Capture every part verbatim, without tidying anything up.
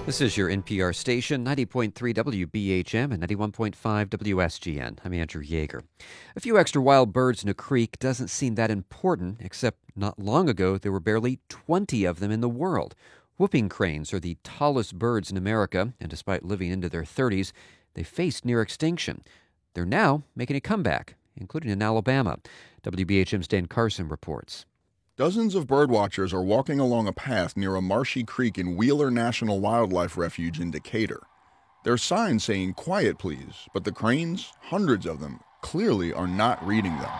This is your N P R station, ninety point three W B H M and ninety-one point five W S G N. I'm Andrew Yeager. A few extra wild birds in a creek doesn't seem that important, except not long ago there were barely twenty of them in the world. Whooping cranes are the tallest birds in America, and despite living into their thirties, they faced near extinction. They're now making a comeback, including in Alabama. W B H M's Dan Carson reports. Dozens of birdwatchers are walking along a path near a marshy creek in Wheeler National Wildlife Refuge in Decatur. There are signs saying, "Quiet, please," but the cranes, hundreds of them, clearly are not reading them.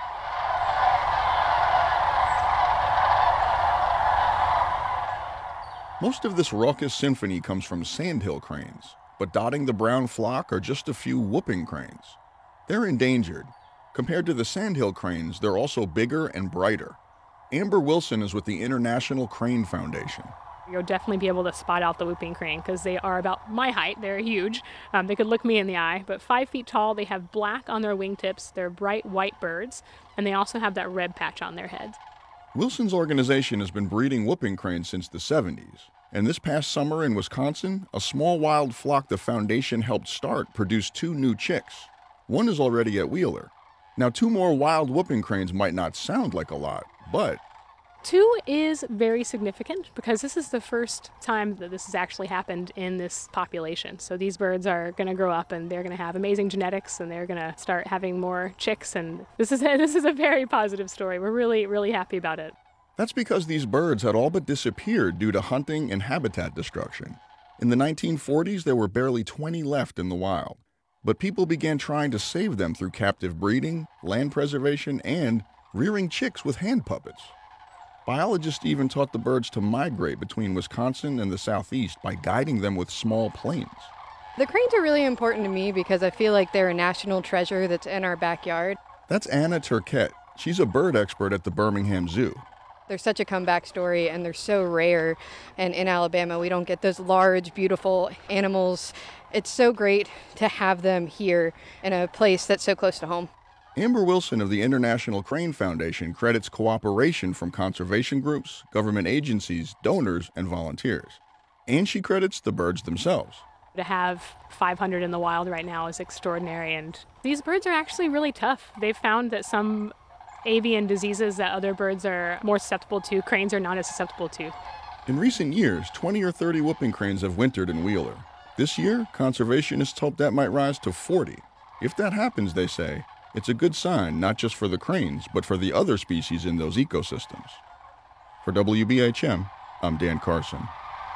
Most of this raucous symphony comes from sandhill cranes, but dotting the brown flock are just a few whooping cranes. They're endangered. Compared to the sandhill cranes, they're also bigger and brighter. Amber Wilson is with the International Crane Foundation. You'll definitely be able to spot out the whooping crane because they are about my height. They're huge. Um, they could look me in the eye, but five feet tall. They have black on their wingtips. They're bright white birds, and they also have that red patch on their heads. Wilson's organization has been breeding whooping cranes since the seventies. And this past summer in Wisconsin, a small wild flock the foundation helped start produced two new chicks. One is already at Wheeler. Now, two more wild whooping cranes might not sound like a lot, but Two is very significant because this is the first time that this has actually happened in this population. So these birds are going to grow up and they're going to have amazing genetics and they're going to start having more chicks. And this is a, this is a very positive story. We're really, really happy about it. That's because these birds had all but disappeared due to hunting and habitat destruction. In the nineteen forties, there were barely twenty left in the wild. But people began trying to save them through captive breeding, land preservation, and rearing chicks with hand puppets. Biologists even taught the birds to migrate between Wisconsin and the southeast by guiding them with small planes. The cranes are really important to me because I feel like they're a national treasure that's in our backyard. That's Anna Turkett. She's a bird expert at the Birmingham Zoo. They're such a comeback story and they're so rare. And in Alabama, we don't get those large, beautiful animals. It's so great to have them here in a place that's so close to home. Amber Wilson of the International Crane Foundation credits cooperation from conservation groups, government agencies, donors, and volunteers. And she credits the birds themselves. To have five hundred in the wild right now is extraordinary, and these birds are actually really tough. They've found that some avian diseases that other birds are more susceptible to, cranes are not as susceptible to. In recent years, twenty or thirty whooping cranes have wintered in Wheeler. This year, conservationists hope that might rise to forty. If that happens, they say, it's a good sign not just for the cranes, but for the other species in those ecosystems. For W B H M, I'm Dan Carson.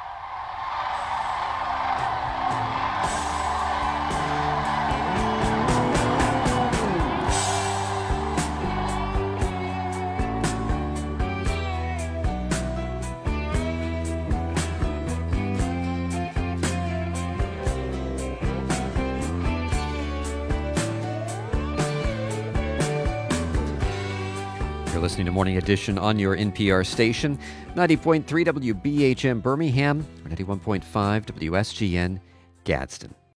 You're listening to Morning Edition on your N P R station, ninety point three W B H M Birmingham, or ninety-one point five W S G N Gadsden.